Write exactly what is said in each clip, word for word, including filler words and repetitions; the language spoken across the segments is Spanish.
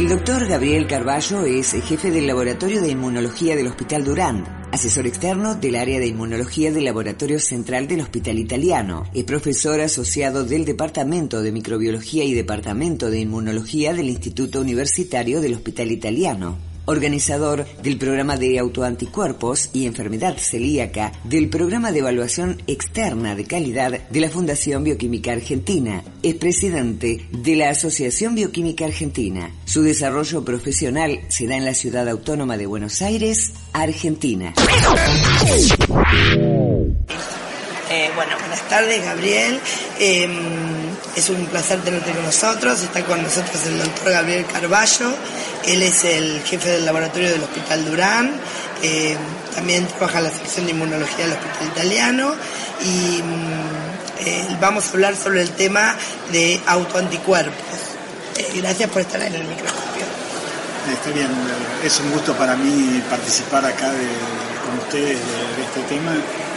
El doctor Gabriel Carballo es jefe del Laboratorio de Inmunología del Hospital Durand, asesor externo del área de Inmunología del Laboratorio Central del Hospital Italiano. Es profesor asociado del Departamento de Microbiología y Departamento de Inmunología del Instituto Universitario del Hospital Italiano. Organizador del programa de autoanticuerpos y enfermedad celíaca del programa de evaluación externa de calidad de la Fundación Bioquímica Argentina. Es presidente de la Asociación Bioquímica Argentina. Su desarrollo profesional se da en la Ciudad Autónoma de Buenos Aires, Argentina. Eh, bueno, buenas tardes, Gabriel. Eh, es un placer tenerte con nosotros. Está con nosotros el doctor Gabriel Carballo. Él es el jefe del laboratorio del Hospital Durand. Eh, también trabaja en la sección de inmunología del Hospital Italiano. Y eh, vamos a hablar sobre el tema de autoanticuerpos. Eh, gracias por estar en el microscopio. Está bien, es un gusto para mí participar acá de, con ustedes de, de este tema.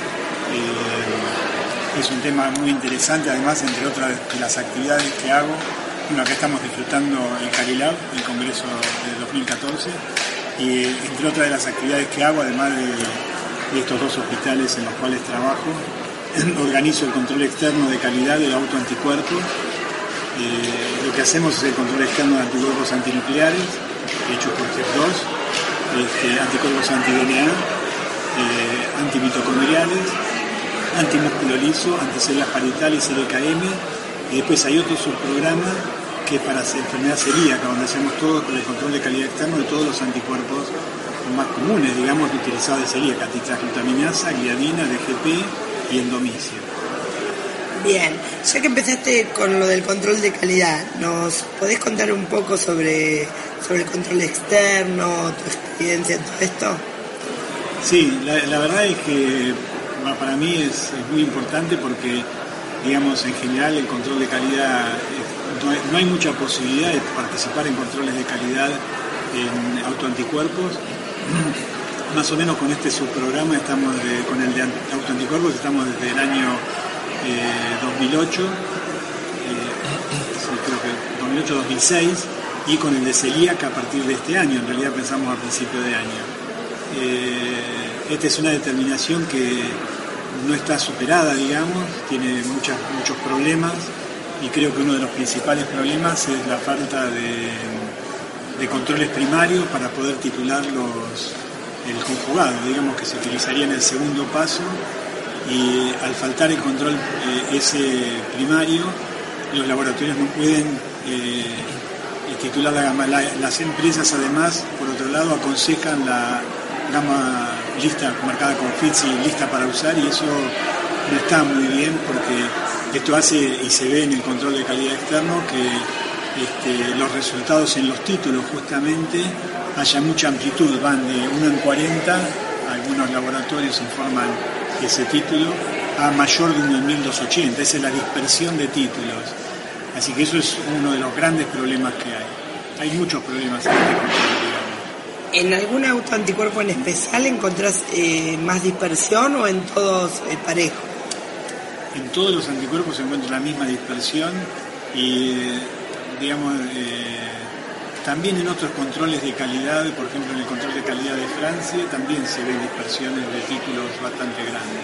Eh, es un tema muy interesante, además, entre otras de las actividades que hago. Bueno, acá estamos disfrutando el Carilab, el Congreso de dos mil catorce, y entre otras de las actividades que hago, además de, de estos dos hospitales en los cuales trabajo, organizo el control externo de calidad del autoanticuerpo. Eh, lo que hacemos es el control externo de anticuerpos antinucleares, hechos por T E P dos, este, anticuerpos anti-D N A, eh, antimitocondriales, antimúsculo liso, anticélulas parietales, L K M, y después hay otro subprograma que es para enfermedad celíaca, donde hacemos todo el control de calidad externo de todos los anticuerpos más comunes, digamos, utilizados de celíaca, titraglutaminasa, gliadina, D G P y endomicio. Bien, ya que empezaste con lo del control de calidad, ¿nos podés contar un poco sobre, sobre el control externo, tu experiencia en todo esto? Sí, la, la verdad es que para mí es, es muy importante porque, digamos, en general el control de calidad, es, no, hay, no hay mucha posibilidad de participar en controles de calidad en autoanticuerpos. Más o menos con este subprograma estamos de, con el de autoanticuerpos estamos desde el año eh, dos mil ocho, eh, sí, creo que dos mil ocho dos mil seis, y con el de celíaca a partir de este año. En realidad pensamos a principio de año. Eh, esta es una determinación que no está superada, digamos, tiene muchas, muchos problemas, y creo que uno de los principales problemas es la falta de, de controles primarios para poder titular los, el conjugado, digamos, que se utilizaría en el segundo paso, y al faltar el control eh, ese primario, los laboratorios no pueden eh, titular la gama. La, las empresas, además, por otro lado, aconsejan la gama lista, marcada con F I T S y lista para usar, y eso no está muy bien, porque esto hace, y se ve en el control de calidad externo, que este, los resultados en los títulos justamente haya mucha amplitud, van de uno en cuarenta, algunos laboratorios informan ese título, a mayor de uno en mil doscientos ochenta, esa es la dispersión de títulos. Así que eso es uno de los grandes problemas que hay. Hay muchos problemas en este control, digamos. ¿En algún autoanticuerpo en especial encontrás eh, más dispersión o en todos eh, parejo? En todos los anticuerpos se encuentra la misma dispersión, y digamos eh, también en otros controles de calidad, por ejemplo en el control de calidad de Francia, también se ven dispersiones de títulos bastante grandes.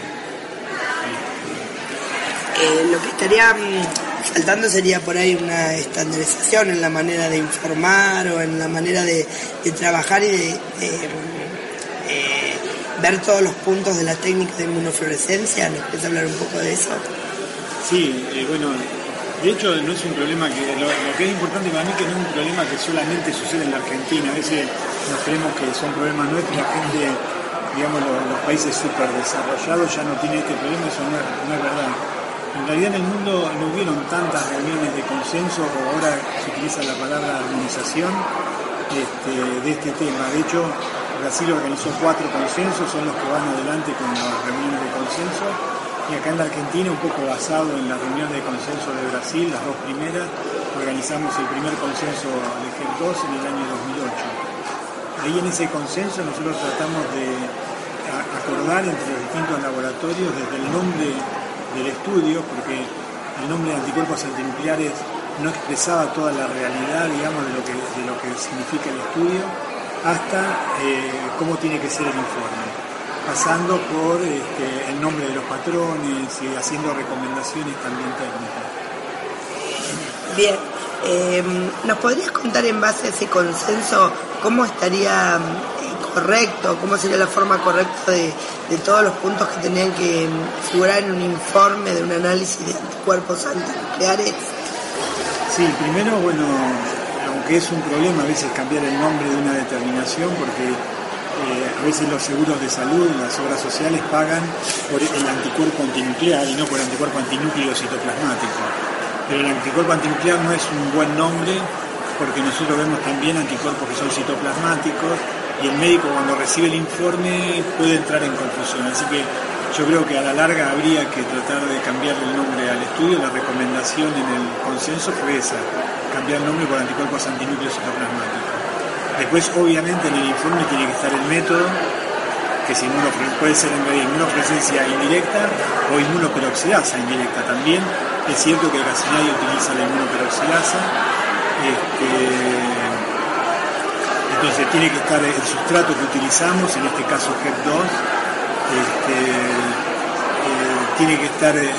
Eh, lo que estaría mm, faltando sería por ahí una estandarización en la manera de informar o en la manera de, de trabajar y de, de eh, ver todos los puntos de la técnica de inmunofluorescencia. ¿Nos puedes hablar un poco de eso? Sí, eh, bueno, de hecho no es un problema que, lo, lo que es importante para mí, que no es un problema que solamente sucede en la Argentina. A veces nos creemos que son problemas nuestros, la gente, digamos, los, los países súper desarrollados ya no tienen este problema, eso no es, no es verdad. En realidad en el mundo no hubieron tantas reuniones de consenso, o ahora se utiliza la palabra armonización, este, de este tema. De hecho, Brasil organizó cuatro consensos, son los que van adelante con las reuniones de consenso, y acá en la Argentina, un poco basado en la reunión de consenso de Brasil, las dos primeras, organizamos el primer consenso de G E P dos en el año dos mil ocho. Ahí en ese consenso nosotros tratamos de acordar entre los distintos laboratorios desde el nombre del estudio, porque el nombre de anticuerpos antinucleares no expresaba toda la realidad, digamos, de lo que, de lo que significa el estudio, hasta eh, cómo tiene que ser el informe, pasando por este, el nombre de los patrones y haciendo recomendaciones también técnicas. Bien, eh, ¿nos podrías contar en base a ese consenso cómo estaría eh, correcto, cómo sería la forma correcta de, de todos los puntos que tenían que figurar en un informe de un análisis de anticuerpos antinucleares? Sí, primero, bueno, aunque es un problema a veces cambiar el nombre de una determinación, porque eh, a veces los seguros de salud, las obras sociales pagan por el anticuerpo antinuclear y no por el anticuerpo antinúcleo citoplasmático. Pero el anticuerpo antinuclear no es un buen nombre, porque nosotros vemos también anticuerpos que son citoplasmáticos y el médico cuando recibe el informe puede entrar en confusión. Así que yo creo que a la larga habría que tratar de cambiar el nombre al estudio. La recomendación en el consenso fue esa, cambiar el nombre por anticuerpos antinúcleos citoplasmáticos. Después, obviamente, en el informe tiene que estar el método, que si puede ser en realidad inmunofluorescencia indirecta o inmunoperoxidasa indirecta también. Es cierto que casi nadie utiliza la inmunoperoxidasa. Este, entonces tiene que estar el sustrato que utilizamos, en este caso H E P dos. Este, eh, tiene que estar eh,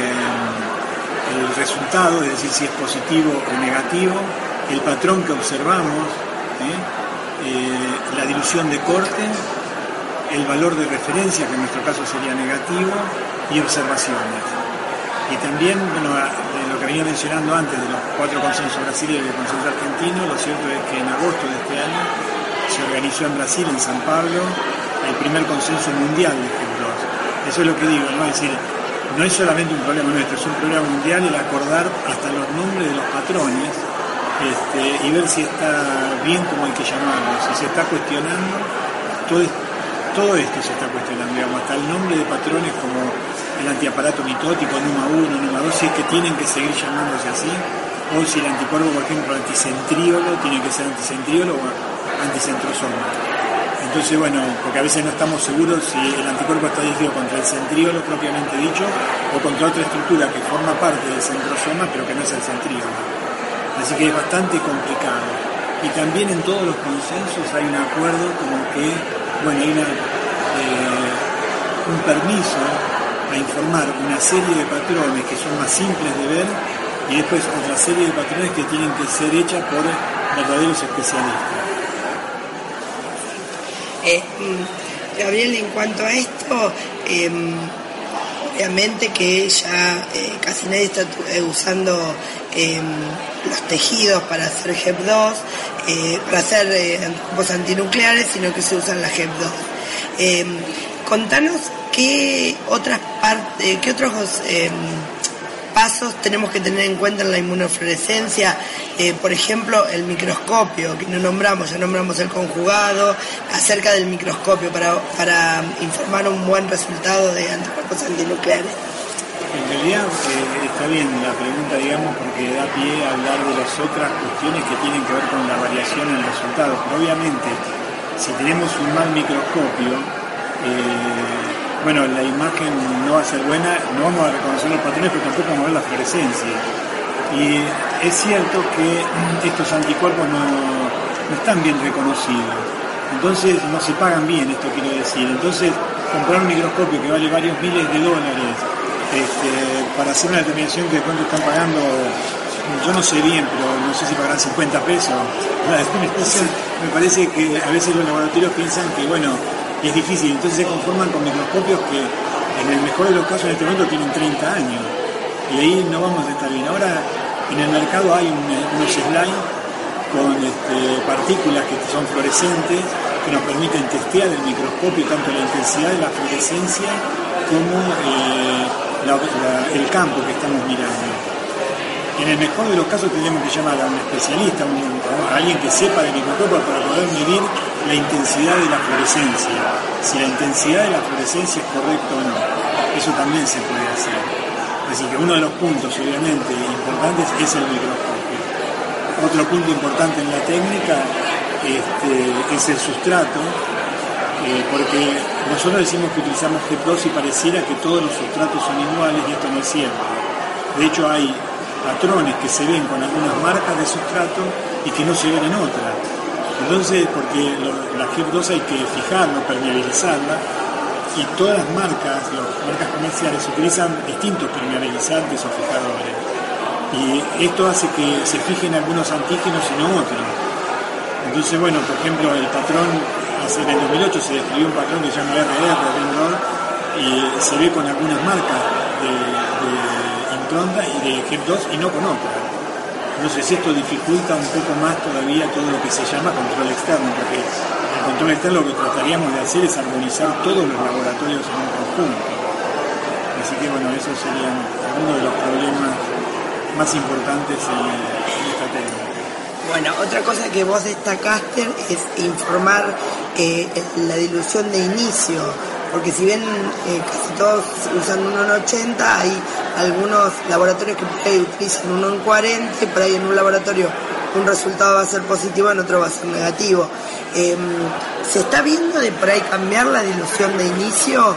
el resultado, es decir, si es positivo o negativo, el patrón que observamos, ¿eh? Eh, la dilución de corte, el valor de referencia, que en nuestro caso sería negativo, y observaciones. Y también, bueno, de lo que venía mencionando antes de los cuatro consensos brasileños y el consenso argentino, lo cierto es que en agosto de este año se organizó en Brasil, en San Pablo, el primer consenso mundial de H E P dos. Eso es lo que digo, ¿no? Es decir, no es solamente un problema nuestro, es un problema mundial el acordar hasta los nombres de los patrones, este, y ver si está bien como hay que llamarlo, si se está cuestionando, todo, todo esto se está cuestionando, digamos, hasta el nombre de patrones como el antiaparato mitótico, NUMA uno, NUMA dos, si es que tienen que seguir llamándose así, o si el anticuerpo, por ejemplo, anticentríolo, tiene que ser anticentríolo o anticentrosoma. Entonces, bueno, porque a veces no estamos seguros si el anticuerpo está dirigido contra el centríolo propiamente dicho o contra otra estructura que forma parte del centrosoma pero que no es el centríolo. Así que es bastante complicado. Y también en todos los consensos hay un acuerdo como que, bueno, hay una, eh, un permiso a informar una serie de patrones que son más simples de ver y después otra serie de patrones que tienen que ser hechas por verdaderos especialistas. Eh, Gabriel, en cuanto a esto, eh, obviamente que ya eh, casi nadie está eh, usando eh, los tejidos para hacer H E P dos, eh, para hacer eh, anticuerpos antinucleares, sino que se usan las H E P dos. Eh, contanos qué otras partes, qué otros eh, pasos tenemos que tener en cuenta en la inmunofluorescencia, eh, por ejemplo, el microscopio, que no nombramos, ya nombramos el conjugado, acerca del microscopio para, para informar un buen resultado de anticuerpos antinucleares. En realidad eh, está bien la pregunta, digamos, porque da pie a hablar de las otras cuestiones que tienen que ver con la variación en el resultado. Pero obviamente, si tenemos un mal microscopio, eh, bueno, la imagen no va a ser buena, no vamos a reconocer los patrones, pero tampoco vamos a ver la fluorescencia. Y es cierto que estos anticuerpos no, no están bien reconocidos, entonces no se pagan bien, esto quiero decir. Entonces, comprar un microscopio que vale varios miles de dólares este, para hacer una determinación que de cuánto están pagando, yo no sé bien, pero no sé si pagarán cincuenta pesos. Me parece que a veces los laboratorios piensan que, bueno, es difícil, entonces se conforman con microscopios que en el mejor de los casos en este momento tienen treinta años y ahí no vamos a estar bien. Ahora en el mercado hay un, unos slides con este, partículas que son fluorescentes que nos permiten testear el microscopio tanto la intensidad de la fluorescencia como eh, la, la, el campo que estamos mirando. En el mejor de los casos tendríamos que llamar a un especialista, a, un, a alguien que sepa de microscopio para poder medir la intensidad de la fluorescencia. Si la intensidad de la fluorescencia es correcta o no. Eso también se puede hacer. Así que uno de los puntos, obviamente, importantes es el microscopio. Otro punto importante en la técnica este, es el sustrato, eh, porque nosotros decimos que utilizamos H E P dos y pareciera que todos los sustratos son iguales y esto no es cierto. De hecho, hay patrones que se ven con algunas marcas de sustrato y que no se ven en otras. Entonces, porque lo, la G E P dos hay que fijarla, permeabilizarla, y todas las marcas, las marcas comerciales, utilizan distintos permeabilizantes o fijadores. Y esto hace que se fijen algunos antígenos y no otros. Entonces, bueno, por ejemplo, el patrón, hace en el dos mil ocho se describió un patrón que se llama R R, Ring-Rod, y se ve con algunas marcas de, de impronta y de G E P dos y no con otras. Entonces esto dificulta un poco más todavía todo lo que se llama control externo, porque el control externo lo que trataríamos de hacer es armonizar todos los laboratorios en un conjunto. Así que bueno, esos serían algunos de los problemas más importantes en, en esta técnica. Bueno, otra cosa que vos destacaste es informar eh, la dilución de inicio, porque si bien eh, casi todos usan uno en ochenta, hay algunos laboratorios que por ahí utilizan uno en cuarenta, y por ahí en un laboratorio un resultado va a ser positivo, en otro va a ser negativo. Eh, ¿Se está viendo de por ahí cambiar la dilución de inicio?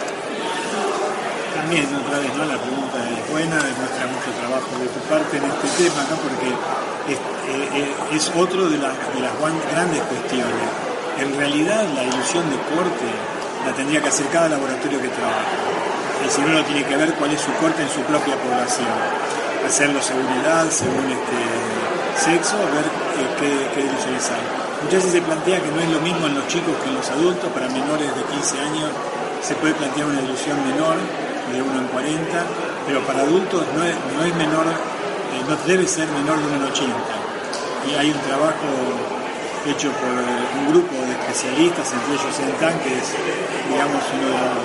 También, otra vez, ¿no? La pregunta es buena, demuestra mucho trabajo de tu parte en este tema, ¿no? Porque es, eh, es otro de, la, de las grandes cuestiones. En realidad, la dilución de corte la tendría que hacer cada laboratorio que trabaja. Es decir, uno tiene que ver cuál es su corte en su propia población, hacerlo según edad, según este sexo, ver eh, qué, qué diluciones hay. Muchas veces se plantea que no es lo mismo en los chicos que en los adultos. Para menores de quince años se puede plantear una dilución menor, de uno en cuarenta, pero para adultos no es, no es menor, eh, no debe ser menor de uno en ochenta. Y hay un trabajo hecho por un grupo de especialistas, entre ellos Sentan, que es, digamos, uno de los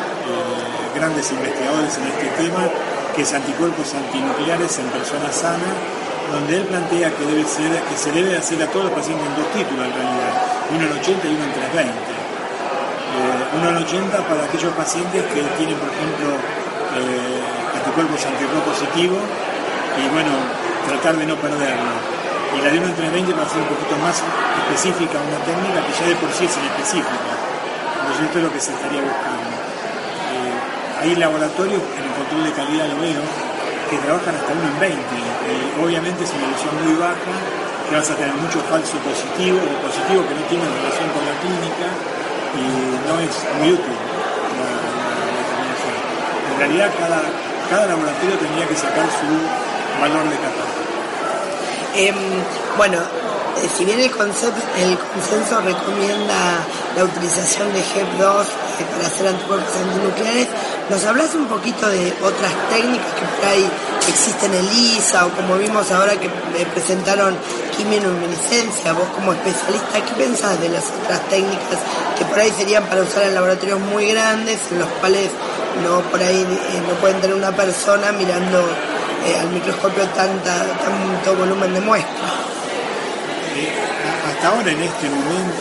eh, grandes investigadores en este tema, que es anticuerpos antinucleares en personas sanas, donde él plantea que debe ser, que se debe hacer a todos los pacientes en dos títulos en realidad, uno en ochenta y uno en trescientos veinte. Eh, uno en ochenta para aquellos pacientes que tienen, por ejemplo, eh, anticuerpos anti-R O positivos, y bueno, tratar de no perderlo. Y la de uno en trescientos veinte para ser un poquito más específica, una técnica que ya de por sí es inespecífica. Entonces esto es lo que se estaría buscando. Eh, hay laboratorios, en el control de calidad lo veo, que trabajan hasta uno en veinte. Eh, obviamente es una ilusión muy baja, que vas a tener mucho falso positivo o positivo que no tienen relación con la clínica, y no es muy útil la, la, la determinación. En realidad cada, cada laboratorio tendría que sacar su valor de catálogo. Eh, bueno, eh, si bien el, concepto, el consenso recomienda la utilización de G E P dos eh, para hacer anticuerpos antinucleares, ¿nos hablas un poquito de otras técnicas que por ahí existen en ELISA, o como vimos ahora que eh, presentaron quimioluminiscencia? Vos como especialista, ¿qué pensás de las otras técnicas que por ahí serían para usar en laboratorios muy grandes, en los cuales no por ahí eh, no pueden tener una persona mirando eh, al microscopio tanta, tanto volumen de muestra? Eh, hasta ahora, en este momento,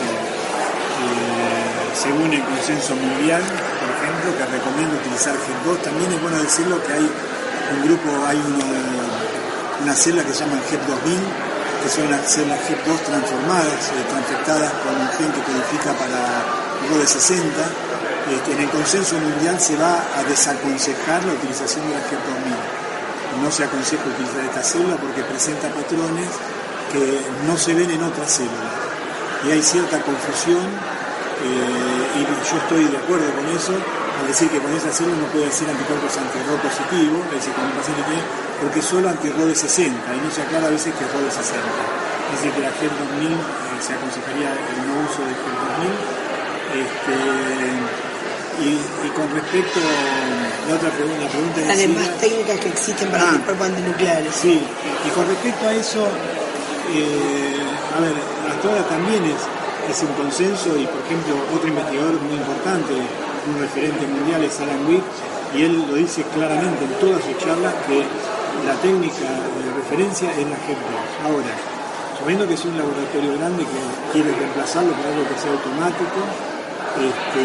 eh, según el consenso mundial, por ejemplo, que recomienda utilizar G E P dos, también es bueno decirlo que hay un grupo, hay una, una célula que se llama G E P dos mil, que son las células G E P dos transformadas, eh, transfectadas con un gen que codifica para R O D sesenta. Este, en el consenso mundial se va a desaconsejar la utilización de la G E P dos mil. No se aconseja utilizar esta célula porque presenta patrones que no se ven en otras células. Y hay cierta confusión, eh, y yo estoy de acuerdo con eso, al decir que con esa célula no puede hacer anticuerpos anti-R O positivo, es decir, con un paciente tiene, porque es solo anti-R O D sesenta, y no se aclara a veces que es R O D sesenta. Es decir, que la G E P dos mil eh, se aconsejaría el no uso de G E P dos mil. Este, y, y con respecto a la otra pregunta, la pregunta Las demás técnicas que existen para ah, anticuerpos antinucleares. Sí, y con respecto a eso, eh, a ver, hasta ahora también es, es un consenso, y por ejemplo, otro investigador muy importante, un referente mundial, es Alan Witt, y él lo dice claramente en todas sus charlas que la técnica de referencia es la G E P dos. Ahora, sabiendo que es un laboratorio grande que quiere reemplazarlo por algo que sea automático, este,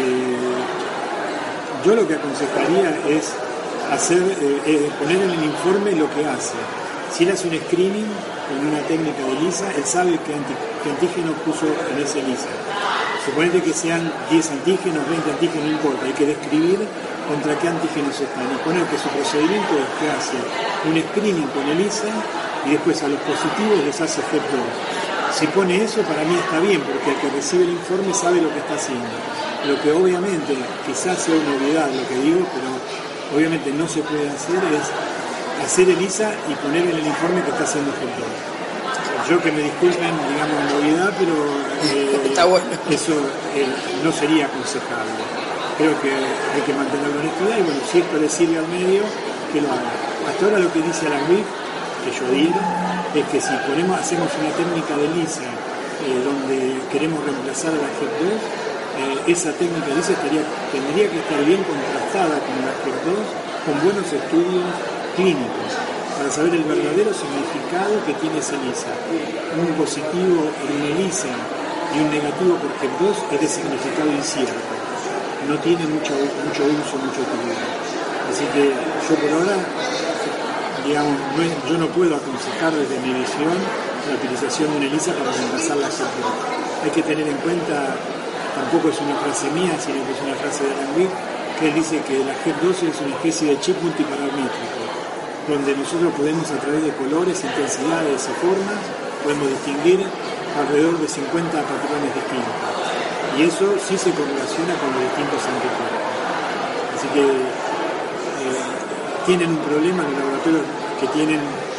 yo lo que aconsejaría es hacer, eh, eh, poner en el informe lo que hace. Si él hace un screening con una técnica de ELISA, él sabe qué, anti, qué antígeno puso en ese ELISA. Suponete que sean diez antígenos, veinte antígenos, no importa, hay que describir contra qué antígenos están y poner que su procedimiento es que hace un screening con ELISA y después a los positivos les hace G E P dos. Si pone eso, para mí está bien, porque el que recibe el informe sabe lo que está haciendo. Lo que obviamente, quizás sea una obviedad lo que digo, pero obviamente no se puede hacer es hacer ELISA y poner en el informe que está haciendo G E P dos. Yo que me disculpen, digamos, la obviedad, pero eh, está bueno. Eso eh, no sería aconsejable. Creo que hay que mantener la honestidad y bueno, si esto le sirve al medio, que lo haga. Hasta ahora lo que dice la U I F, que yo digo, es que si ponemos, hacemos una técnica de ELISA eh, donde queremos reemplazar a la G E P dos, eh, esa técnica de ELISA estaría, tendría que estar bien contrastada con la G E P dos, con buenos estudios clínicos, para saber el verdadero significado que tiene esa ELISA. Un positivo en una ELISA y un negativo por G E P dos es de significado incierto. No tiene mucho, mucho uso, mucho utilidad. Así que yo por ahora, digamos, no es, yo no puedo aconsejar desde mi visión la utilización de una ELISA para reemplazar la G E P dos. Hay que tener en cuenta, tampoco es una frase mía, sino que es una frase de Langui, que él dice que la G E P dos es una especie de chip multiparamétrico, donde nosotros podemos a través de colores, intensidades y formas, podemos distinguir alrededor de cincuenta patrones distintos. Y eso sí se correlaciona con los distintos anticuerpos. Así que eh, tienen un problema en el laboratorio que tienen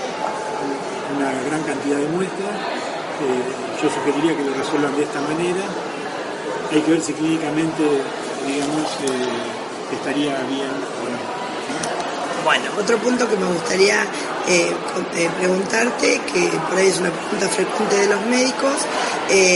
una gran cantidad de muestras. Eh, yo sugeriría que lo resuelvan de esta manera. Hay que ver si clínicamente, digamos, eh, estaría bien o no. Bueno, otro punto que me gustaría eh, eh, preguntarte, que por ahí es una pregunta frecuente de los médicos, eh,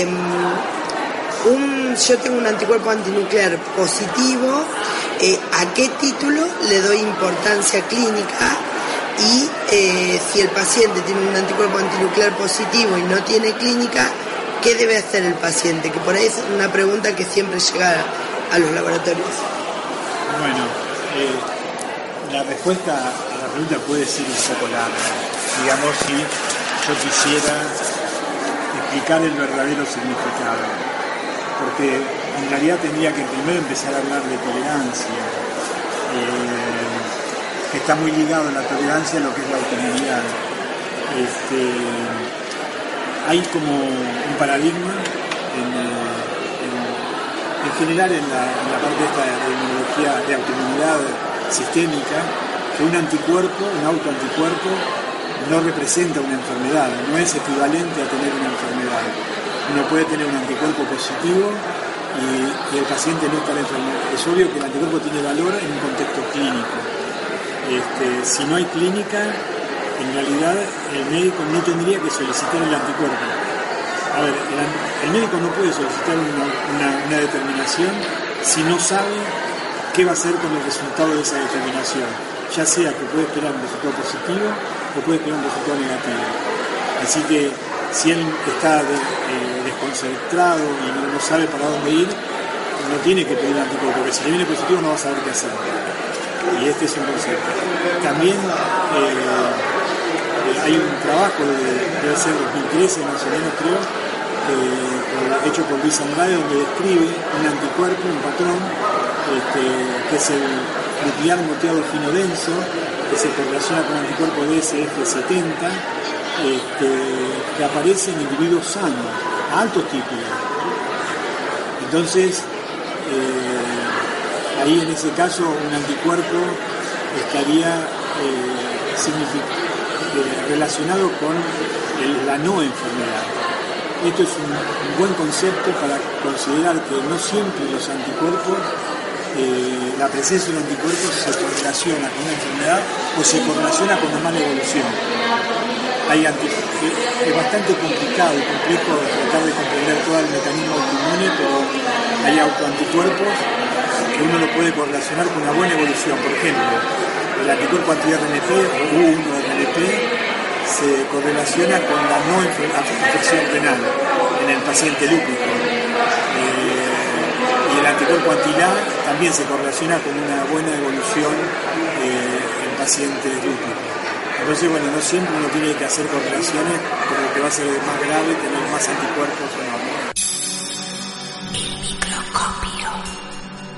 un, yo tengo un anticuerpo antinuclear positivo, eh, ¿a qué título le doy importancia clínica? Y eh, si el paciente tiene un anticuerpo antinuclear positivo y no tiene clínica, ¿qué debe hacer el paciente? Que por ahí es una pregunta que siempre llega a los laboratorios. Bueno, eh, la respuesta a la pregunta puede ser un poco larga. Digamos, si yo quisiera explicar el verdadero significado, porque en realidad tendría que primero empezar a hablar de tolerancia, eh, que está muy ligado a la tolerancia a lo que es la autoinmunidad. Este, hay como un paradigma en, en, en general en la, en la parte esta de inmunología de autoinmunidad sistémica, que un anticuerpo, un autoanticuerpo, no representa una enfermedad, no es equivalente a tener una enfermedad. Uno puede tener un anticuerpo positivo y, y el paciente no está enfermo. Es obvio que el anticuerpo tiene valor en un contexto clínico. Este, si no hay clínica, en realidad el médico no tendría que solicitar el anticuerpo. A ver, el, el médico no puede solicitar una, una, una determinación si no sabe qué va a hacer con el resultado de esa determinación. Ya sea que puede esperar un resultado positivo o puede esperar un resultado negativo. Así que si él está de, eh, desconcentrado y no, no sabe para dónde ir, no tiene que pedir anticuerpo, porque si le viene positivo no va a saber qué hacer. Y este es un concepto. También eh, hay un trabajo, de, debe ser dos mil trece más o menos creo, eh, hecho por Luis Andrade, donde describe un anticuerpo, un patrón, este, que es el nuclear moteado fino denso, que se correlaciona con el anticuerpo D S F setenta, este, que aparece en individuos sanos, a altos títulos. Entonces, eh, ahí en ese caso un anticuerpo estaría eh, eh, relacionado con el, la no enfermedad. Esto es un, un buen concepto para considerar que no siempre los anticuerpos, eh, la presencia de un anticuerpo se correlaciona con una enfermedad o se correlaciona con una mala evolución. Hay anti, es bastante complicado y complejo tratar de comprender todo el mecanismo autoinmune, pero hay autoanticuerpos que uno lo puede correlacionar con una buena evolución. Por ejemplo, el anticuerpo anti-R N P o U uno R N P se correlaciona con la no infección renal en el paciente lúpico. Eh, y el anticuerpo anti-LA también se correlaciona con una buena evolución eh, en pacientes lúpicos. Entonces, bueno, no siempre uno tiene que hacer correlaciones con lo que va a ser más grave, tener más anticuerpos o no. El microscopio.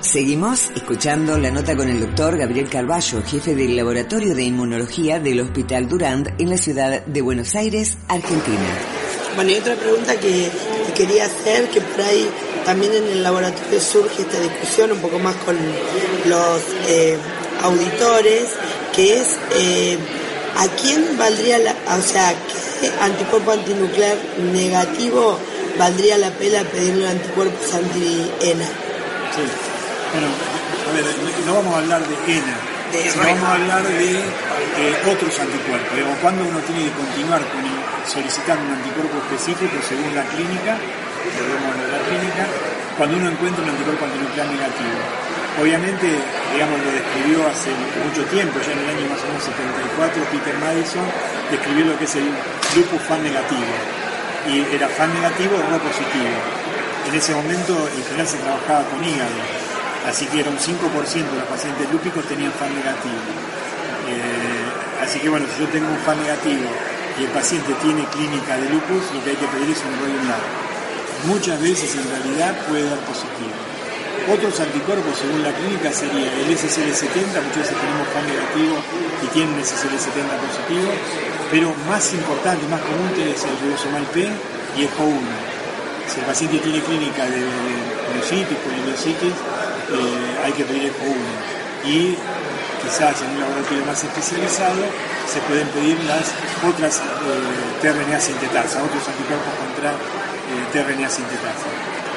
Seguimos escuchando la nota con el doctor Gabriel Carballo, jefe del Laboratorio de Inmunología del Hospital Durand en la ciudad de Buenos Aires, Argentina. Bueno, y otra pregunta que, que quería hacer, que por ahí también en el laboratorio surge esta discusión un poco más con los eh, auditores, que es eh, ¿a quién valdría la, o sea, qué anticuerpo antinuclear negativo valdría la pena pedirle anticuerpos anti-E N A? Sí. Bueno, a ver, no vamos a hablar de E N A, de sino vamos a hablar de eh, otros anticuerpos. Digamos, cuando uno tiene que continuar con solicitando un anticuerpo específico según la clínica, volvemos a la clínica, cuando uno encuentra un anticuerpo antinuclear negativo. Obviamente, digamos, lo describió hace mucho tiempo, ya en el año más o menos setenta y cuatro, Peter Madison describió lo que es el lupus F A N negativo. Y era F A N negativo o R O positivo. En ese momento, en general, se trabajaba con hígado. Así que era un cinco por ciento de los pacientes lúpicos tenían F A N negativo. Eh, así que bueno, si yo tengo un F A N negativo y el paciente tiene clínica de lupus, lo que hay que pedir es un Roy-Unlab. Muchas veces en realidad puede dar positivo. Otros anticuerpos según la clínica sería el S C L setenta, muchas veces tenemos F A N negativo y tienen S C L setenta positivo, pero más importante, más común es el ribosomal P y el C O uno. Si el paciente tiene clínica de miocitis, polimiositis, Eh, hay que pedir el C O uno y quizás en un laboratorio más especializado se pueden pedir las otras eh, T R N A sintetasa, otros anticuerpos contra eh, T R N A sintetasa.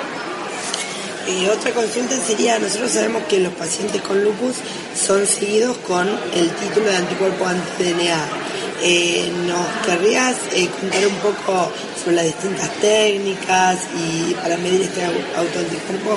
Y otra consulta sería, nosotros sabemos que los pacientes con lupus son seguidos con el título de anticuerpo anti-D N A. Eh, ¿Nos querrías eh, contar un poco sobre las distintas técnicas y para medir este autoanticuerpo?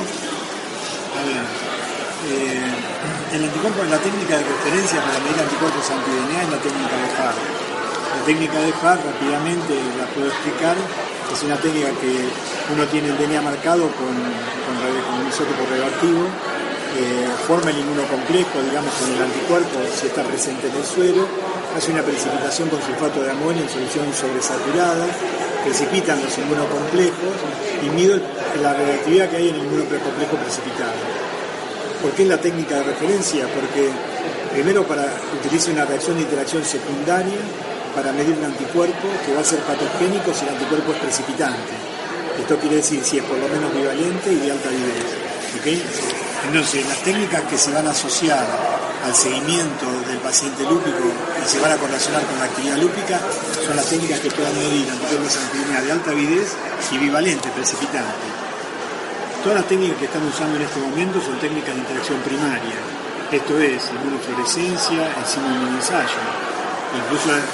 Eh, el anticuerpo, la técnica de referencia para medir anticuerpos anti-D N A es la técnica de F A R. La técnica de F A R, rápidamente la puedo explicar, es una técnica que uno tiene el D N A marcado con, con, con un isótopo radioactivo, eh, forma el inmunocomplejo, digamos, con el anticuerpo, si está presente en el suero, hace una precipitación con sulfato de amonio en solución sobresaturada, precipitan los inmunocomplejos y mide la reactividad que hay en el inmunocomplejo precipitado. ¿Por qué es la técnica de referencia? Porque primero para utiliza una reacción de interacción secundaria para medir un anticuerpo que va a ser patogénico si el anticuerpo es precipitante. Esto quiere decir si es por lo menos bivalente y de alta avidez. ¿Okay? Entonces, las técnicas que se van a asociar al seguimiento del paciente lúpico y se van a correlacionar con la actividad lúpica son las técnicas que puedan medir anticuerpos anti-D N A de alta avidez y bivalente, precipitante. Todas las técnicas que están usando en este momento son técnicas de interacción primaria. Esto es inmunofluorescencia, enzima inmunoensayo, incluso el,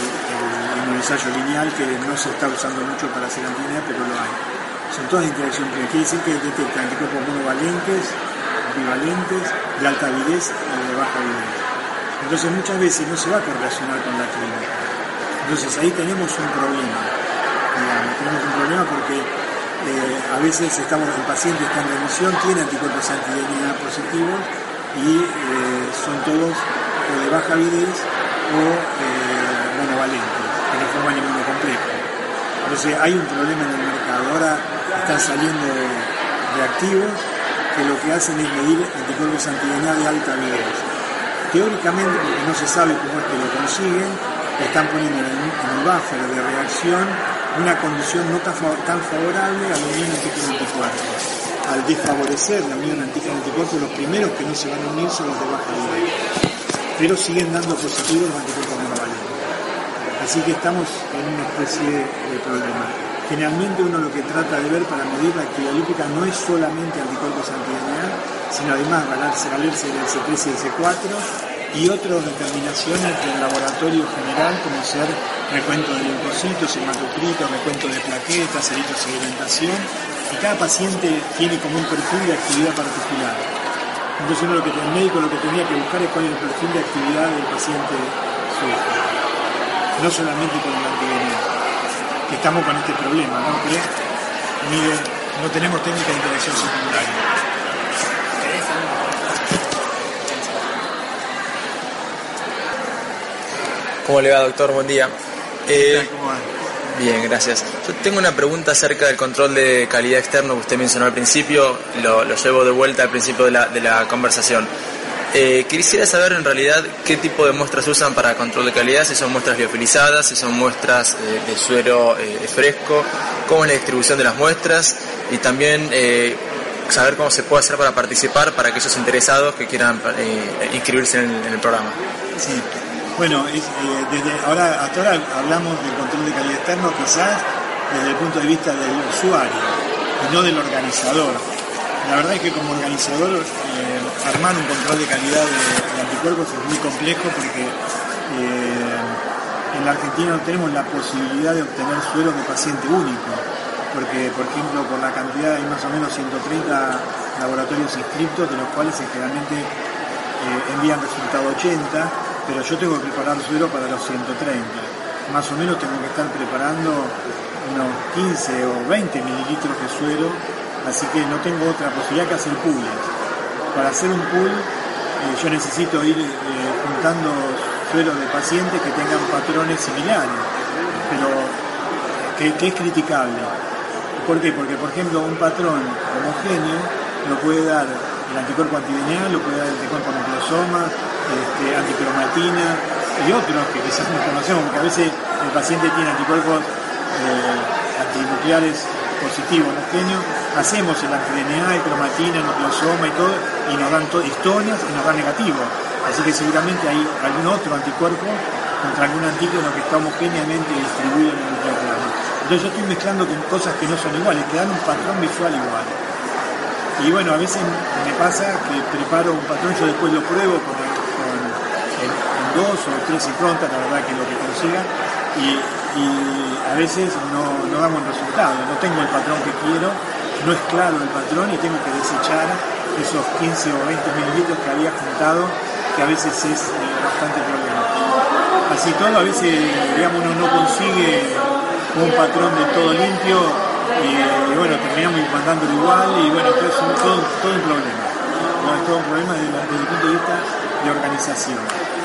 el inmunoensayo lineal que no se está usando mucho para hacer anti-D N A, pero lo hay. Son todas de interacción primaria. Quiere decir que detectan anticuerpos monovalentes, bivalentes, de alta avidez y de baja avidez. Entonces muchas veces no se va a correlacionar con la clínica. Entonces ahí tenemos un problema. Digamos, tenemos un problema porque Eh, a veces estamos, el paciente está en remisión, tiene anticuerpos anti-D N A positivos y eh, son todos o de baja avidez o eh, monovalentes, que no forman ningún complejo. Entonces hay un problema en el mercado. Ahora están saliendo reactivos que lo que hacen es medir anticuerpos anti-D N A de alta avidez. Teóricamente, porque no se sabe cómo es que lo consiguen, están poniendo en el, en el buffer de reacción una condición no tan favorable a la unión antígeno-anticuerpo. Al desfavorecer la unión antígeno-anticuerpo, los primeros que no se van a unir son los de baja avidez, pero siguen dando positivos los anticuerpos monovalentes. Así que estamos en una especie de problema. Generalmente uno lo que trata de ver para medir la actividad lúpica no es solamente anticuerpos anti-D N A, sino además valerse, valerse del C tres y del C cuatro y otras determinaciones del laboratorio general, como ser recuento de linfocitos, hematocritos, recuento de plaquetas, eritrosedimentación, y cada paciente tiene como un perfil de actividad particular. Entonces uno lo que el médico lo que tenía que buscar es cuál es el perfil de actividad del paciente suyo, no solamente con el anti-D N A, que estamos con este problema, ¿no? Que mire, no tenemos técnica de interacción secundaria. ¿Cómo le va, doctor? Buen día. Eh, ¿Cómo va? Bien, gracias. Yo tengo una pregunta acerca del control de calidad externo que usted mencionó al principio, lo, lo llevo de vuelta al principio de la, de la conversación. Eh, quisiera saber en realidad qué tipo de muestras usan para control de calidad, si son muestras liofilizadas, si son muestras eh, de suero eh, fresco, cómo es la distribución de las muestras y también eh, saber cómo se puede hacer para participar para aquellos interesados que quieran eh, inscribirse en el, en el programa. Sí. Bueno, es, eh, desde ahora hasta ahora hablamos del control de calidad externo quizás desde el punto de vista del usuario y no del organizador. La verdad es que como organizador eh, armar un control de calidad de, de anticuerpos es muy complejo porque eh, en la Argentina no tenemos la posibilidad de obtener sueros de paciente único, porque por ejemplo por la cantidad hay más o menos ciento treinta laboratorios inscriptos, de los cuales generalmente eh, envían resultado ochenta, pero yo tengo que preparar suero para los ciento treinta. Más o menos tengo que estar preparando unos quince o veinte mililitros de suero, así que no tengo otra posibilidad que hacer pools. Para hacer un pool eh, yo necesito ir eh, juntando suero de pacientes que tengan patrones similares, pero que, que es criticable. ¿Por qué? Porque, por ejemplo, un patrón homogéneo lo puede dar el anticuerpo anti-D N A, lo puede dar el anticuerpo nucleosoma, este, anticromatina y otros que quizás no conocemos, porque a veces el paciente tiene anticuerpos eh, antinucleares positivos, homogéneos, hacemos el anti-D N A, el cromatina, el nucleosoma y todo, y nos dan to- histonias y nos dan negativos. Así que seguramente hay algún otro anticuerpo contra algún antígeno que está homogéneamente distribuido en el nucleoplasma. Entonces yo estoy mezclando con cosas que no son iguales, que dan un patrón visual igual. Y bueno, a veces me pasa que preparo un patrón, yo después lo pruebo con, el, con el, en dos o tres improntas, la verdad que lo que consiga, y, y a veces no, no damos el resultado, no tengo el patrón que quiero, no es claro el patrón y tengo que desechar esos quince o veinte mililitros que había juntado, que a veces es eh, bastante problemático. Así todo, a veces, digamos, uno no consigue un patrón de todo limpio y, y bueno, terminamos mandándolo igual y bueno, entonces es todo, todo un problema. Bueno, es todo un problema desde, desde el punto de vista de organización.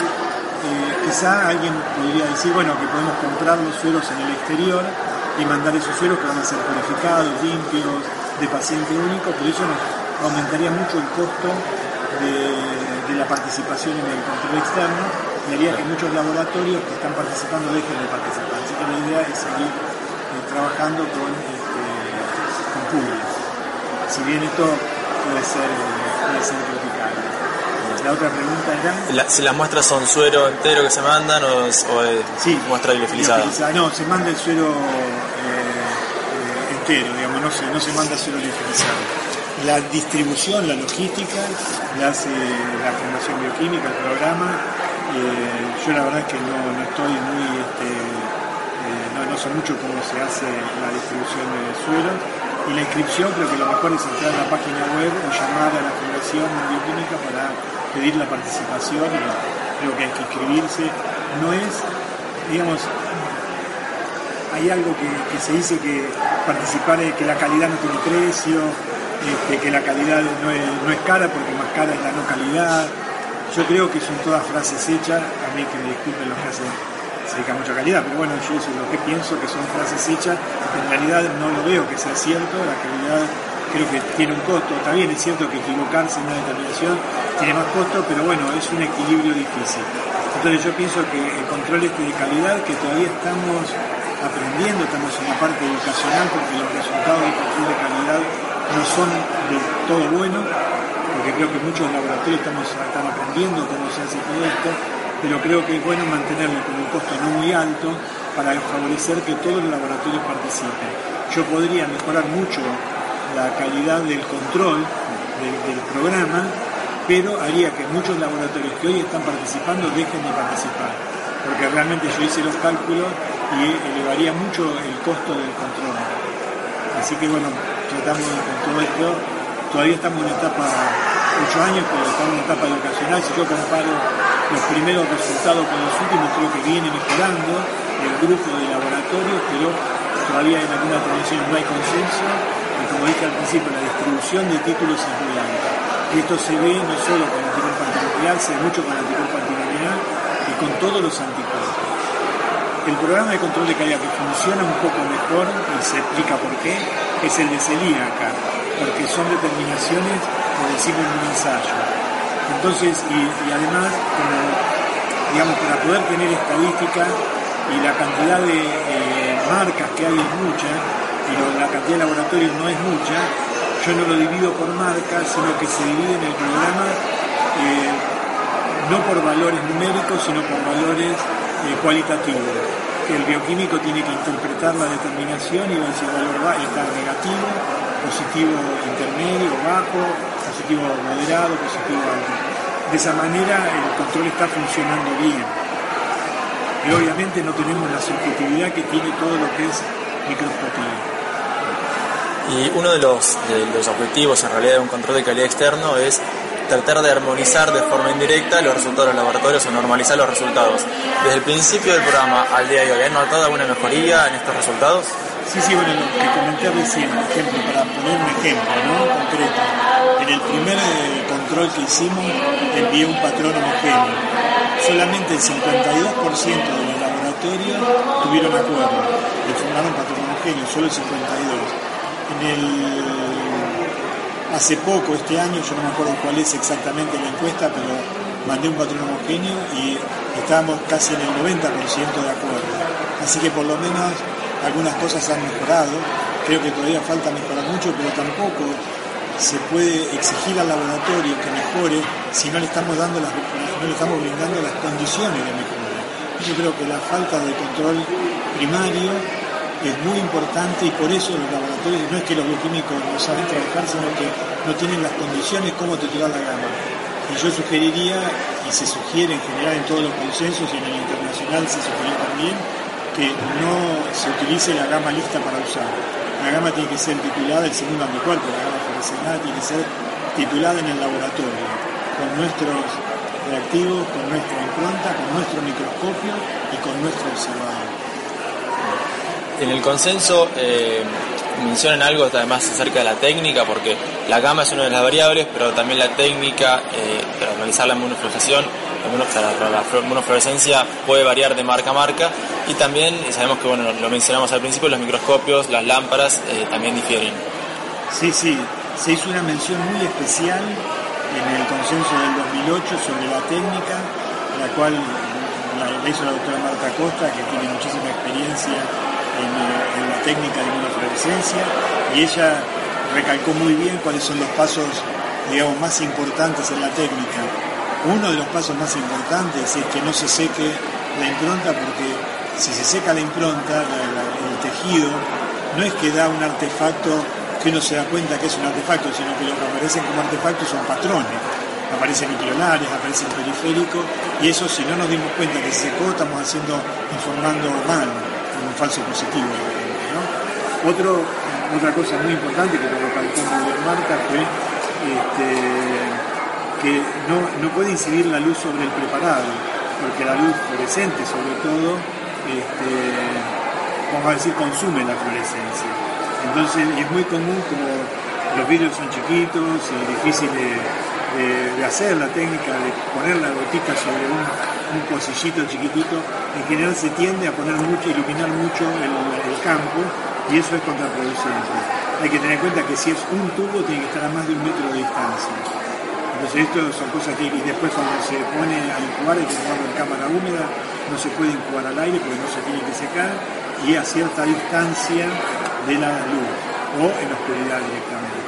Eh, quizá alguien podría decir, bueno, que podemos comprar los sueros en el exterior y mandar esos sueros que van a ser purificados, limpios, de paciente único, pero eso nos aumentaría mucho el costo de, de la participación en el control externo y haría que muchos laboratorios que están participando dejen de participar. Así que la idea es seguir eh, trabajando con, este, con pools. Si bien esto puede ser, puede ser criticable. La otra pregunta era... La, si las muestras son suero entero que se mandan o es, o es sí, muestra liofilizada. No, se manda el suero eh, eh, entero, digamos, no se, no se manda suero liofilizado. La distribución, la logística, la hace la Fundación Bioquímica, el programa. Eh, yo la verdad es que no, no estoy muy, este, eh, no, no sé mucho cómo se hace la distribución de suero. Y la inscripción, creo que lo mejor es entrar a la página web o llamar a la Fundación Bioquímica para pedir la participación. Y creo que hay que inscribirse. No es, digamos, hay algo que, que se dice que participar es que la calidad no tiene precio, este, que la calidad no es, no es cara porque más cara es la no calidad. Yo creo que son todas frases hechas, a mí que me disculpen los que hacen, se dedican mucha calidad, pero bueno, yo eso es lo que pienso, que son frases hechas, en realidad no lo veo que sea cierto, la calidad creo que tiene un costo, está bien, es cierto que equivocarse en una determinación tiene más costo, pero bueno, es un equilibrio difícil. Entonces yo pienso que el control este de calidad, que todavía estamos aprendiendo, estamos en la parte educacional, porque los resultados del control de calidad no son del todo buenos, porque creo que muchos laboratorios estamos, están aprendiendo cómo se hace todo esto, pero creo que es bueno mantenerlo con un costo no muy alto para favorecer que todos los laboratorios participen. Yo podría mejorar mucho la calidad del control del, del programa, pero haría que muchos laboratorios que hoy están participando dejen de participar, porque realmente yo hice los cálculos y elevaría mucho el costo del control. Así que bueno, tratamos con todo esto, todavía estamos en etapa ocho años, pero estamos en etapa educacional. Si yo comparo los primeros resultados con los últimos, creo que viene mejorando el grupo de laboratorios, pero todavía en alguna tradición no hay consenso, y como dije al principio, la distribución de títulos es muy alta. Y esto se ve no solo con el anticuerpo antinuclear, se ve mucho con el anticuerpo anti-D N A y con todos los anticuerpos. el programa de control de calidad que funciona un poco mejor, y se explica por qué, es el de Celina acá, porque son determinaciones por decirlo en un ensayo. Entonces, y, y además, como, digamos, para poder tener estadística y la cantidad de eh, marcas que hay es mucha, y lo, la cantidad de laboratorios no es mucha, yo no lo divido por marcas, sino que se divide en el programa eh, no por valores numéricos, sino por valores eh, cualitativos. Que el bioquímico tiene que interpretar la determinación y va a decir valor va, está negativo, positivo intermedio, bajo, positivo moderado, positivo alto. De esa manera el control está funcionando bien. Y obviamente no tenemos la subjetividad que tiene todo lo que es microscopía. Y uno de los, de los objetivos en realidad de un control de calidad externo es tratar de armonizar de forma indirecta los resultados de los laboratorios o normalizar los resultados. Desde el principio del programa al día de hoy, ¿han notado alguna mejoría en estos resultados? Sí, sí, bueno, lo que comenté recién, por ejemplo, para poner un ejemplo, ¿no? Concreto. En el primer eh, control que hicimos, envié un patrón homogéneo. Solamente el cincuenta y dos por ciento de los laboratorios tuvieron acuerdo de formar un patrón homogéneo, solo el cincuenta y dos por ciento. En el, hace poco, este año, yo no me acuerdo cuál es exactamente la encuesta, pero mandé un patrón homogéneo y estábamos casi en el noventa por ciento de acuerdo. Así que por lo menos algunas cosas han mejorado. Creo que todavía falta mejorar mucho, pero tampoco se puede exigir al laboratorio que mejore si no le estamos dando las, no le estamos brindando las condiciones de mejora. Yo creo que la falta de control primario es muy importante y por eso los laboratorios, no es que los bioquímicos no saben trabajar, sino que no tienen las condiciones como titular la gama. Y yo sugeriría, y se sugiere en general en todos los consensos y en el internacional se sugiere también, que no se utilice la gama lista para usar. La gama tiene que ser titulada, el segundo anticuerpo, la gama fluorescente tiene que ser titulada en el laboratorio, con nuestros reactivos, con nuestra impronta, con nuestro microscopio y con nuestro observador. En el consenso eh, mencionan algo además acerca de la técnica, porque la gama es una de las variables, pero también la técnica eh, para analizar la inmunofluorescencia, la inmunofluorescencia puede variar de marca a marca, y también sabemos que, bueno, lo mencionamos al principio, los microscopios, las lámparas eh, también difieren. Sí, sí, se hizo una mención muy especial en el consenso del dos mil ocho sobre la técnica, la cual la, la hizo la doctora Marta Costa, que tiene muchísima experiencia en, en la técnica de inmunofluorescencia, y ella recalcó muy bien cuáles son los pasos, digamos, más importantes en la técnica. Uno de los pasos más importantes es que no se seque la impronta, porque si se seca la impronta, la, la, el tejido, no es que da un artefacto que uno se da cuenta que es un artefacto, sino que lo que aparecen como artefactos son patrones. Aparecen nucleolares, aparecen periféricos, y eso, si no nos dimos cuenta que se secó, estamos haciendo, informando mal, un falso positivo, ¿no? Otro, otra cosa muy importante que lo recalcó muy bien Marta fue este, que no, no puede incidir la luz sobre el preparado, porque la luz fluorescente, sobre todo, este, vamos a decir, consume la fluorescencia. Entonces es muy común, como los vidrios son chiquitos y difícil de, de, de hacer la técnica de poner la gotita sobre un, un pocillito chiquitito, en general se tiende a poner mucho, iluminar mucho el, el campo, y eso es contraproducente. Hay que tener en cuenta que si es un tubo tiene que estar a más de un metro de distancia. Entonces esto son cosas que, y después cuando se pone a incubar hay que tomarlo en cámara húmeda, no se puede incubar al aire porque no se tiene que secar, y a cierta distancia de la luz o en la oscuridad directamente.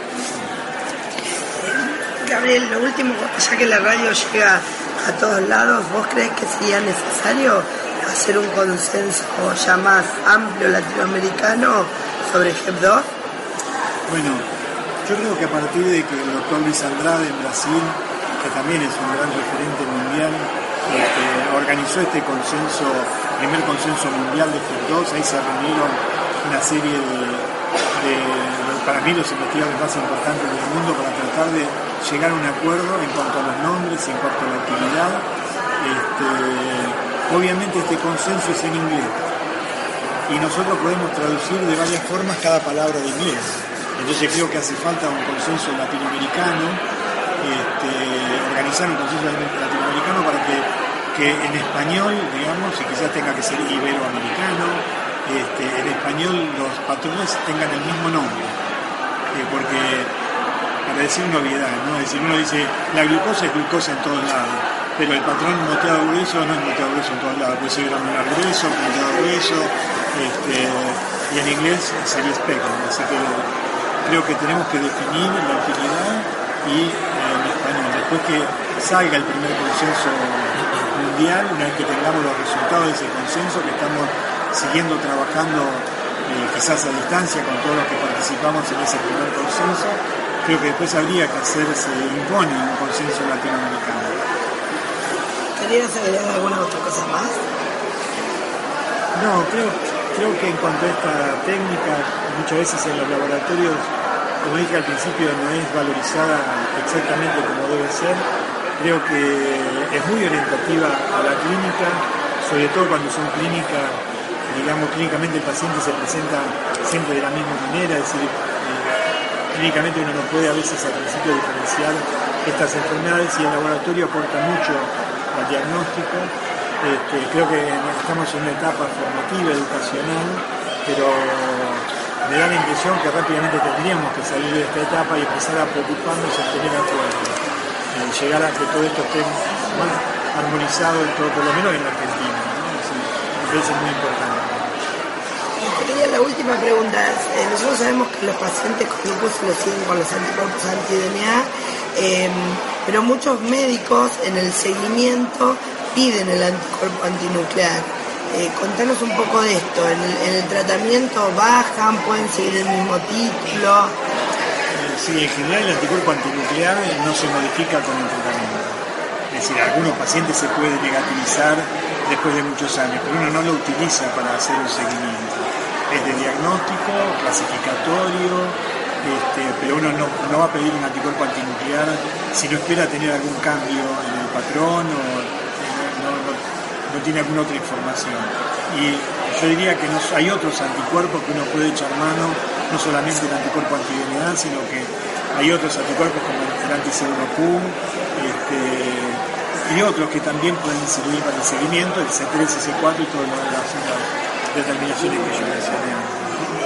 Gabriel, lo último, ya que la radio llega a todos lados, ¿vos crees que sería necesario hacer un consenso ya más amplio latinoamericano sobre G E P dos? Bueno, yo creo que a partir de que el doctor Luis Andrade en Brasil, que también es un gran referente mundial, este, organizó este consenso, primer consenso mundial de G E P dos, ahí se reunieron una serie de, de, para mí, los investigadores más importantes del mundo para tratar de llegar a un acuerdo en cuanto a los nombres, en cuanto a la actividad. Este, obviamente este consenso es en inglés y nosotros podemos traducir de varias formas cada palabra de inglés. Entonces creo que hace falta un consenso latinoamericano, este, organizar un consenso latinoamericano para que porque en español, digamos, y quizás tenga que ser iberoamericano, este, en español los patrones tengan el mismo nombre, eh, porque para decir una obviedad, ¿no? Es decir, uno dice, la glucosa es glucosa en todos lados, pero el patrón moteado grueso no es moteado grueso en todos lados, puede ser granular grueso, moteado grueso, este, y en inglés sería spectrum, así que creo que tenemos que definir la utilidad y eh, en español, después que salga el primer consenso mundial, una vez que tengamos los resultados de ese consenso, que estamos siguiendo trabajando eh, quizás a distancia con todos los que participamos en ese primer consenso, creo que después habría que hacerse, impone un consenso latinoamericano. ¿Querías agregar alguna otra cosa más? No, creo, creo que en cuanto a esta técnica, muchas veces en los laboratorios, como dije al principio, no es valorizada exactamente como debe ser. Creo que es muy orientativa a la clínica, sobre todo cuando son clínicas, digamos, clínicamente el paciente se presenta siempre de la misma manera, es decir, eh, clínicamente uno no puede a veces al principio diferenciar estas enfermedades y el laboratorio aporta mucho al diagnóstico. Este, creo que estamos en una etapa formativa, educacional, pero me da la impresión que rápidamente tendríamos que salir de esta etapa y empezar a preocuparnos en tener acuerdos, en llegar a que todo esto esté más armonizado, todo, por lo menos en la Argentina, ¿no? Así, me parece muy importante. Quería la última pregunta. Eh, nosotros sabemos que los pacientes con lupus lo siguen con los anticuerpos anti-D N A, eh, pero muchos médicos en el seguimiento piden el anticuerpo antinuclear. Eh, contanos un poco de esto. ¿En el, en el tratamiento bajan? ¿Pueden seguir el mismo título? Sí, en general el anticuerpo antinuclear no se modifica con el tratamiento. Es decir, algunos pacientes se pueden negativizar después de muchos años, pero uno no lo utiliza para hacer un seguimiento. Es de diagnóstico, clasificatorio, este, pero uno no, no va a pedir un anticuerpo antinuclear si no espera tener algún cambio en el patrón o no, no, no tiene alguna otra información. Y yo diría que no, hay otros anticuerpos que uno puede echar mano, no solamente el anticuerpo anti-D N A, sino que hay otros anticuerpos como el anti-C uno Q, este, y otros que también pueden servir para el seguimiento, el C tres, C cuatro y todas las otras determinaciones que yo mencioné antes.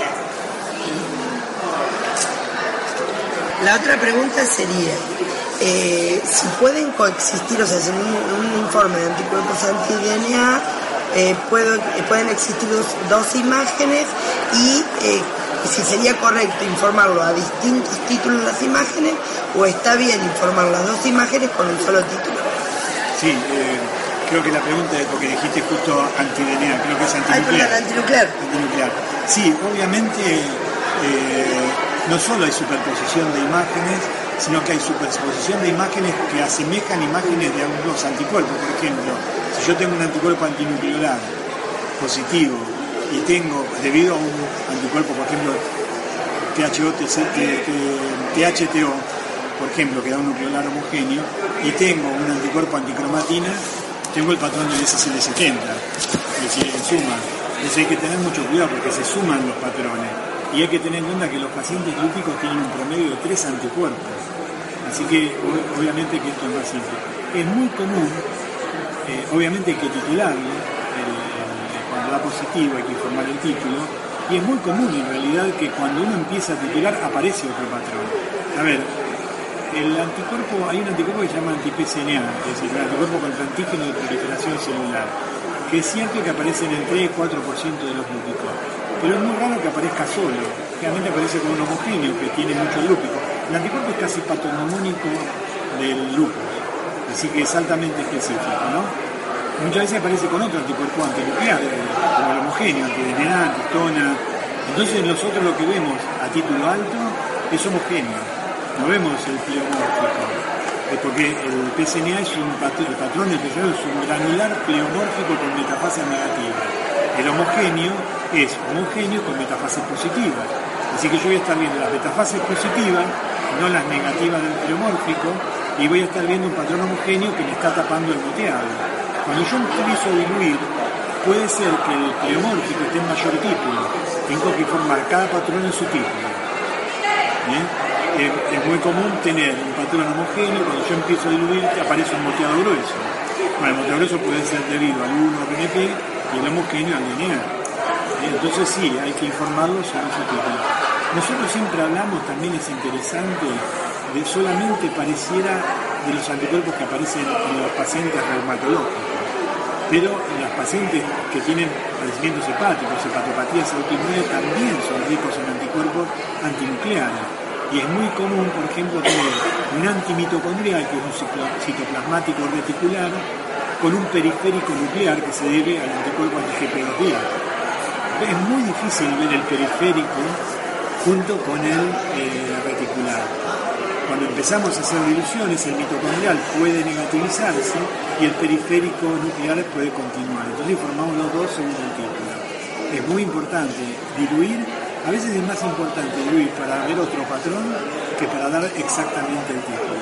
La otra pregunta sería, eh, si pueden coexistir, o sea, en un, un informe de anticuerpos anti-D N A, eh, puedo, eh, pueden existir dos, dos imágenes y eh, si sería correcto informarlo a distintos títulos las imágenes o está bien informar las dos imágenes con un solo título. Sí, eh, creo que la pregunta es porque dijiste justo anti-D N A, creo que es antinuclear. Ay, antinuclear. Antinuclear. Sí, obviamente eh, no solo hay superposición de imágenes, sino que hay superposición de imágenes que asemejan imágenes de algunos anticuerpos. Por ejemplo, si yo tengo un anticuerpo antinuclear positivo y tengo, debido a un anticuerpo, por ejemplo, T H O, T H T O, por ejemplo, que da un nucleolar homogéneo, y tengo un anticuerpo anticromatina, tengo el patrón del S L setenta, es decir, en suma. Entonces hay que tener mucho cuidado porque se suman los patrones. Y hay que tener en cuenta que los pacientes lúpicos tienen un promedio de tres anticuerpos. Así que obviamente que esto es más simple. Es muy común, eh, obviamente hay que titularlo, eh, cuando da positivo hay que informar el título, y es muy común en realidad que cuando uno empieza a titular aparece otro patrón. A ver, el anticuerpo, hay un anticuerpo que se llama anti-P C N A, es decir, el anticuerpo contra antígeno de proliferación celular, que es cierto que aparece en el tres a cuatro por ciento de los lúpicos, pero es muy raro que aparezca solo, generalmente aparece con un homogéneo que tiene muchos lúpicos. El anticuerpo es casi patognomónico del lupus, así que es altamente específico, ¿no? Muchas veces aparece con otro anticuerpo antinuclear, como el homogéneo, anti-D N A, antistona. Entonces nosotros lo que vemos a título alto es homogéneo, no vemos el pleomórfico, porque el P C N A es un patrón, el patrón del P C N A es un granular pleomórfico con metafases negativas. El homogéneo es homogéneo con metafases positivas. Así que yo voy a estar viendo las metafases positivas, no las negativas del pleomórfico, y voy a estar viendo un patrón homogéneo que me está tapando el moteado. Cuando yo empiezo a diluir, puede ser que el pleomórfico esté en mayor título. Tengo que formar cada patrón en su título. ¿Bien? Es muy común tener un patrón homogéneo, cuando yo empiezo a diluir aparece un moteado grueso. Bueno, el montegroso puede ser debido al uno R N P y el homogéneo al D N A. Entonces sí, hay que informarlos sobre su título. Nosotros siempre hablamos, también es interesante, de solamente pareciera de los anticuerpos que aparecen en los pacientes reumatológicos, pero los pacientes que tienen padecimientos hepáticos, hepatopatías autoinmunes, también son ricos en anticuerpos antinucleares. Y es muy común, por ejemplo, tener un antimitocondrial, que es un citoplasmático reticular, con un periférico nuclear que se debe al anticuerpo anti-G P dos diez. Es muy difícil ver el periférico junto con el eh, reticular. Cuando empezamos a hacer diluciones, el mitocondrial puede negativizarse y el periférico nuclear puede continuar. Entonces formamos los dos según el título. Es muy importante diluir. A veces es más importante diluir para ver otro patrón que para dar exactamente el título.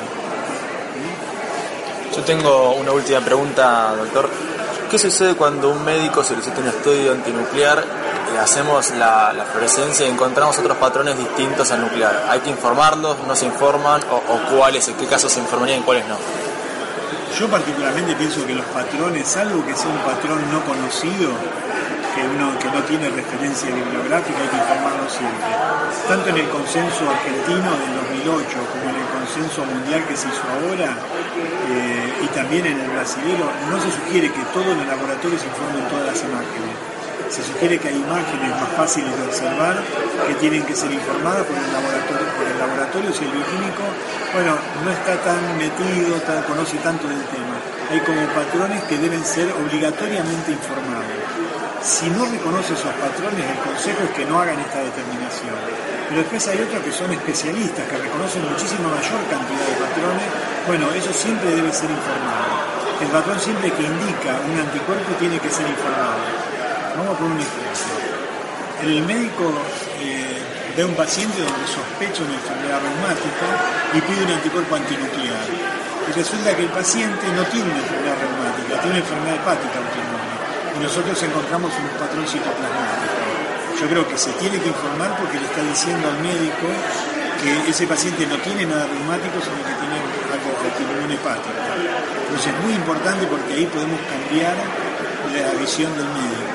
¿Sí? Yo tengo una última pregunta, doctor. ¿Qué sucede cuando un médico solicita un estudio antinuclear, y hacemos la, la fluorescencia y encontramos otros patrones distintos al nuclear? ¿Hay que informarlos? ¿No se informan? ¿O, o cuáles, en qué casos se informarían y en cuáles no? Yo particularmente pienso que los patrones, salvo que sea un patrón no conocido, que uno que no tiene referencia bibliográfica, hay que informarlo siempre. Tanto en el consenso argentino del dos mil ocho como en el consenso mundial que se hizo ahora, eh, y también en el brasilero, no se sugiere que todos los laboratorios informen todas las imágenes. Se sugiere que hay imágenes más fáciles de observar que tienen que ser informadas por el laboratorio, por el laboratorio si el bioquímico, bueno, no está tan metido, tan, conoce tanto del tema. Hay como patrones que deben ser obligatoriamente informados. Si no reconoce esos patrones, el consejo es que no hagan esta determinación. Pero después hay otros que son especialistas, que reconocen muchísima mayor cantidad de patrones. Bueno, eso siempre debe ser informado. El patrón siempre que indica un anticuerpo tiene que ser informado. Vamos a poner un ejemplo. El médico eh, ve a un paciente donde sospecha una enfermedad reumática y pide un anticuerpo antinuclear. Y resulta que el paciente no tiene una enfermedad reumática, tiene una enfermedad hepática autoinmune. Y nosotros encontramos un patrón citoplasmático. Yo creo que se tiene que informar porque le está diciendo al médico que ese paciente no tiene nada reumático, sino que tiene algo autoinmune hepático. Entonces es muy importante porque ahí podemos cambiar la visión del médico.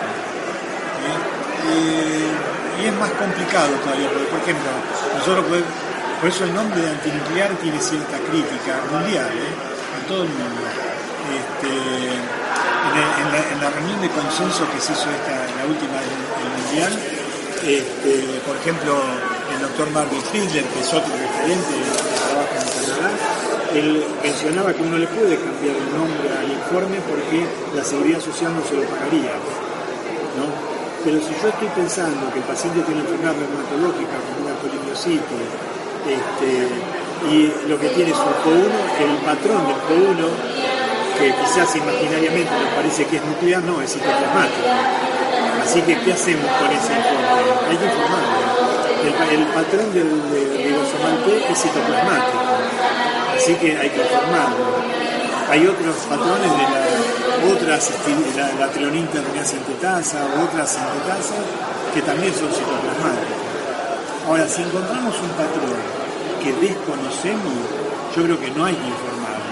Eh, y es más complicado todavía, porque por ejemplo, nosotros podemos, por eso el nombre de antinuclear tiene cierta crítica mundial, ¿eh? En todo el mundo. Este, en, el, en, la, en la reunión de consenso que se hizo esta, la última del, del mundial, este, por ejemplo, el doctor Marvin Fiedler, que es otro referente que trabaja en Canadá, él mencionaba que uno le puede cambiar el nombre al informe porque la seguridad social no se lo pagaría, ¿no? Pero si yo estoy pensando que el paciente tiene una enfermedad reumatológica como una polimiositis, este, y lo que tiene es un C O uno, que el patrón del C O uno, que quizás imaginariamente nos parece que es nuclear, no, es citoplasmático. Así que, ¿qué hacemos con ese informe? Hay que informarlo. El, el patrón del de ribosomal P es citoplasmático, así que hay que informarlo. Hay otros patrones de la otras, la, la treonintermina sintetasa u otras sintetasas que también son citoplasmáticas. Ahora, si encontramos un patrón que desconocemos, yo creo que no hay que informarlo.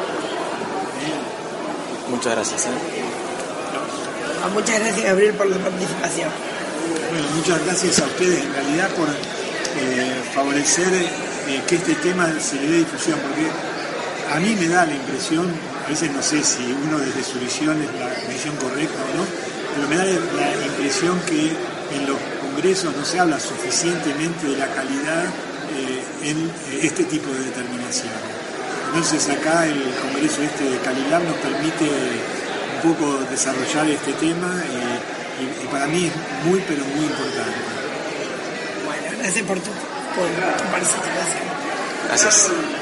¿Eh? Muchas gracias. ¿eh? No. Muchas gracias, Gabriel, por la participación. Bueno, muchas gracias a ustedes en realidad por eh, favorecer eh, que este tema se le dé difusión, porque a mí me da la impresión, a veces no sé si uno desde su visión es la visión correcta o no, pero me da la impresión que en los congresos no se habla suficientemente de la calidad eh, en eh, este tipo de determinación. Entonces acá el congreso este de Calilab nos permite un poco desarrollar este tema y, y, y para mí es muy pero muy importante. Bueno, gracias por tu, por tu participación. Gracias.